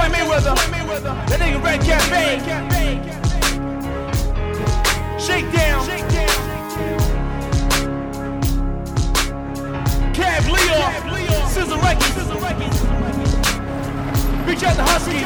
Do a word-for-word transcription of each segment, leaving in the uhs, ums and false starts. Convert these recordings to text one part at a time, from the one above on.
Floyd Mayweather. That nigga Red Cafe. Shakedown. Cab Leo. Scissor Records. Reach out the Husky.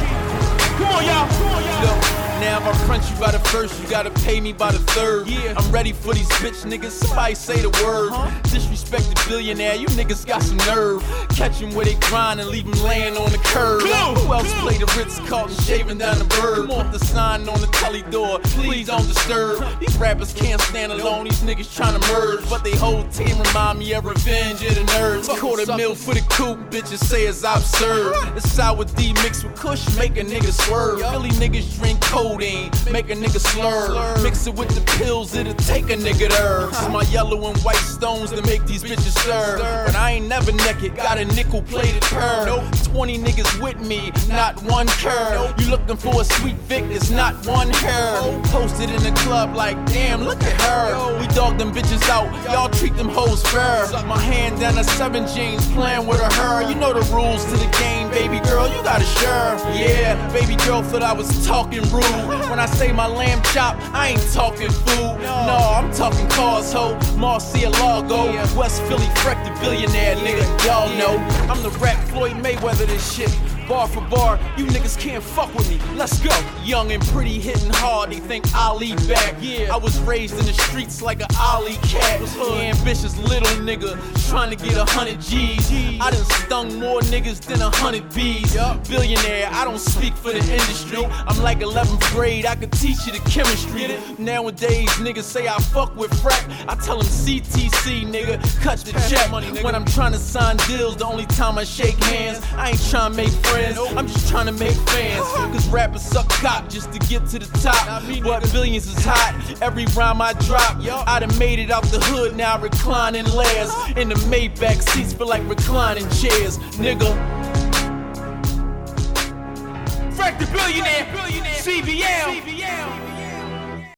Come on, y'all. Come on, y'all. Now if I front you by the first, you gotta pay me by the third. Yeah. I'm ready for these bitch niggas, somebody say the word. Huh? Disrespect the billionaire, you niggas got some nerve. Catch them where they grind and leave them laying on the curb. Clue. Who else Clue. Play the Ritz-Carlton shaving down the bird? Put the sign on the telly door, please don't disturb. These rappers can't stand alone, these niggas tryna merge. But they whole team remind me of Revenge of the Nerds. Quarter mil for the coupe, bitches say it's absurd. It's sour D mixed with Kush, make a nigga swerve. Philly niggas drink codeine, make a nigga slur. Mix it with the pills, it'll take a nigga there. It's my yellow and white stones to make these bitches stir. But I ain't never naked, got a nickel plated curve. twenty niggas with me, not one curve. You looking for a sweet Vic, it's not one hair. Posted in the club like, damn, look at her. We dog them bitches out, y'all treat them hoes fair. My hand down a seven jeans, playing with a her. You know the rules to the game, baby girl, you gotta share. Yeah, baby girl thought I was talking rude. When I say my lamb chop, I ain't talking food. No, I'm talking cars, ho. Marcialago, West Philly, Freck the billionaire, nigga. Y'all know I'm the rap Floyd Mayweather, this shit. Bar for bar, you niggas can't fuck with me. Let's go. Young and pretty, hitting hard, they think Ali back. Yeah, I was raised in the streets like an alley cat. Ambitious little nigga, trying to get a hundred G's. I done stung more niggas than a hundred bees. Billionaire, I don't speak for the industry. I'm like eleventh grade, I could teach you the chemistry. Nowadays, niggas say I fuck with frack. I tell them C T C, nigga, cut the check. When I'm trying to sign deals, the only time I shake hands, I ain't trying to make friends. I'm just trying to make fans. Cause rappers suck cock just to get to the top. But billions is hot, every rhyme I drop. I done made it out the hood, now reclining lairs. In the Maybach seats feel like reclining chairs, nigga. Freck the billionaire, C B L.